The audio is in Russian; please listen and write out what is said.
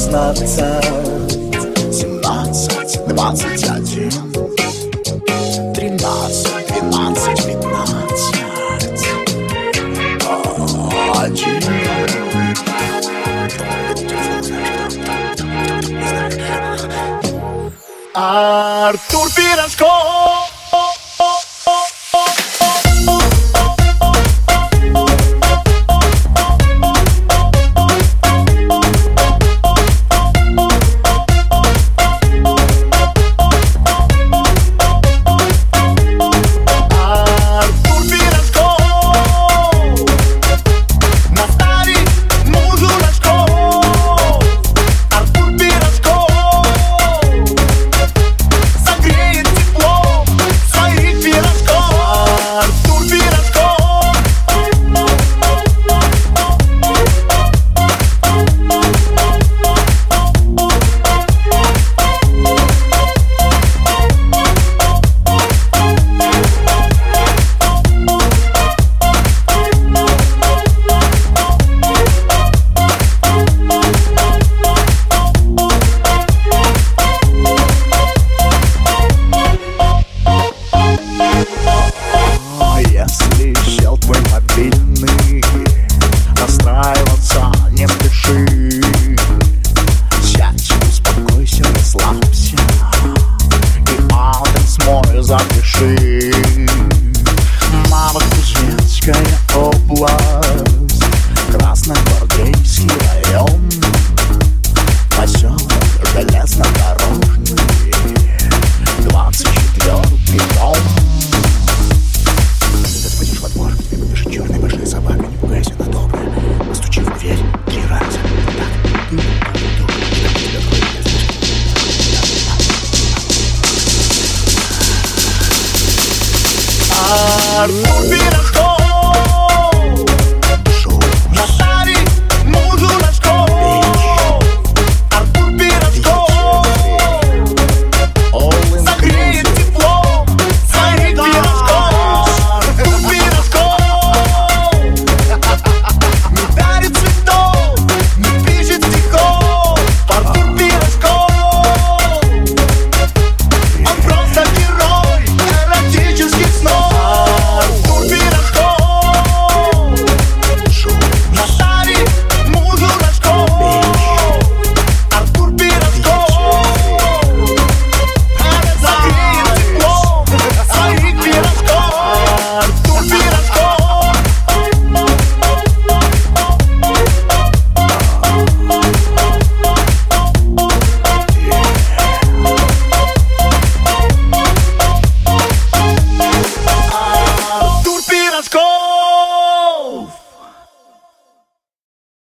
16, 17, 21, 13, 12, 15, 1. Артур Пирожков. Настраиваться не спеши. Сядь, успокойся, расслабься и адрес мой запиши. Новокузнецкая область, Красногвардейский район, поселок Железнодорожный, 24-й дом. Ты пойдешь во двор, тебе побежит черная большая собака. Не пугайся, она добрая. Постучи в дверь 3 раза. Артур